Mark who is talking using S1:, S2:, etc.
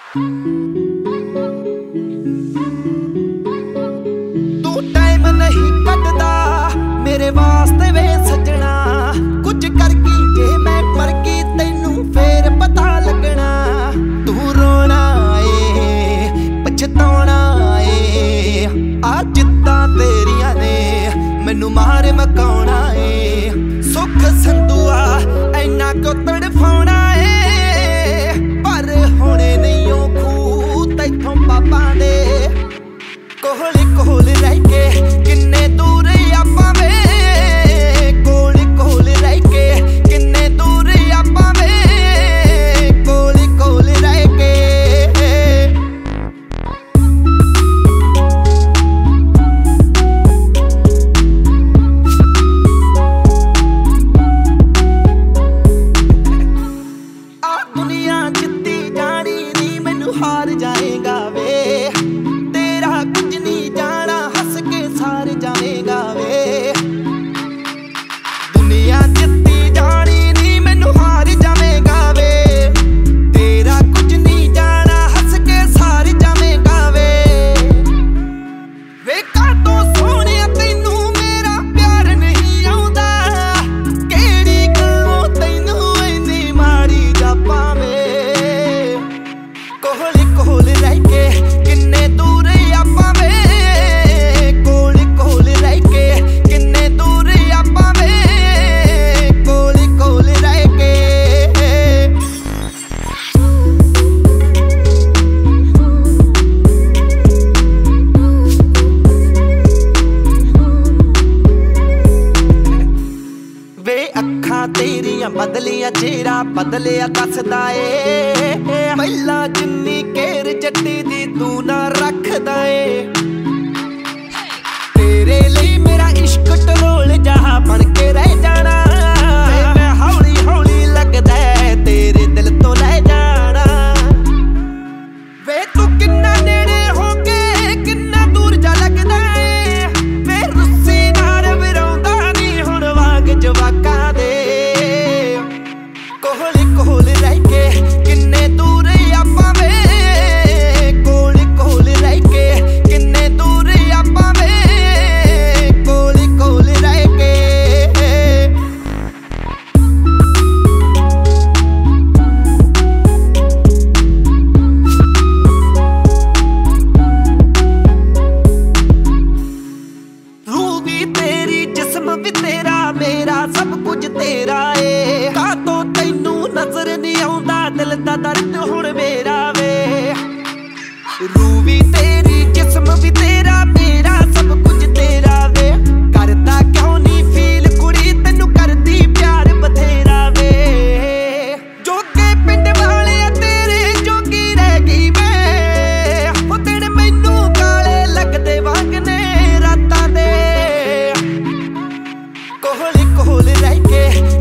S1: तू टाइम नहीं कटदा मेरे वास्ते वे सजना, कुछ करगी जे मैं मर गई तैनू फेर पता लगना। तू रोना ए पछताना ए, आ जिद्दां तेरियां ने मैनू मार मकाउणा ए। सुख संधुआ ऐना क्यों तड़फाउणा ए, पर होणे नहीं ओ खूह तैथों पापां दे। कोल कोल रह के किन्ने दूर आपां वे, कोल कोल रह के किन्ने दूर आपां वे, कोल कोल रह के। आ दुनिया जित्ती जानी नी मैनू हार जाएगा वे, जावेगा वे। दुनिया जित्ती जानी नी मैनू हार जावेगा वे, तेरा कुछ नहीं जाना हंस के सार जावेगा वे। वे कातों सोहणिया तैनू मेरा प्यार नहीं आउंदा, केड़ी गल्लों तैनू इन्नी माड़ी जापां वे। कोल कोल रह के किन्ने दूर आपां वे, तेरियां बदलियां चेहरा बदलिया दसदा ए, पहिला जिन्नी केर जट्टी दी तू ना रखदा ए। तेरे लिए मेरा इश्क टरोल जहा बन के रह जाना, मैं हौली हौली लगदा है तेरे दिल तो लै जाना। वे तू किन्ना नेड़े हो के किन्ना दूर जा लगदा है, वे रुस्सी नाल विराउंदा नी हुण वाग जवाकां दे। कोल कोल रह के किन्ने दूर आपां वे, कोल कोल रह के किन्ने दूर आपां वे, कोल कोल रह के। रूह भी तेरी जिस्म भी तेरा, मेरा सब कुछ तेरा ए। कातों तैनू नजर नहीं आउंदा दिल दा दर्द हुण मेरा वे। रूह भी तेरी जिस्म भी तेरा, मेरा सब कुछ तेरा वे। करदा क्यों नहीं फील कुड़ी तैनू करदी प्यार बथेरा वे। जोगे पिंड वाले तेरे जोगी रह गई मैं, ओ दिन मैनू काले लगदे वांगने रातां दे। कोल कोल रह के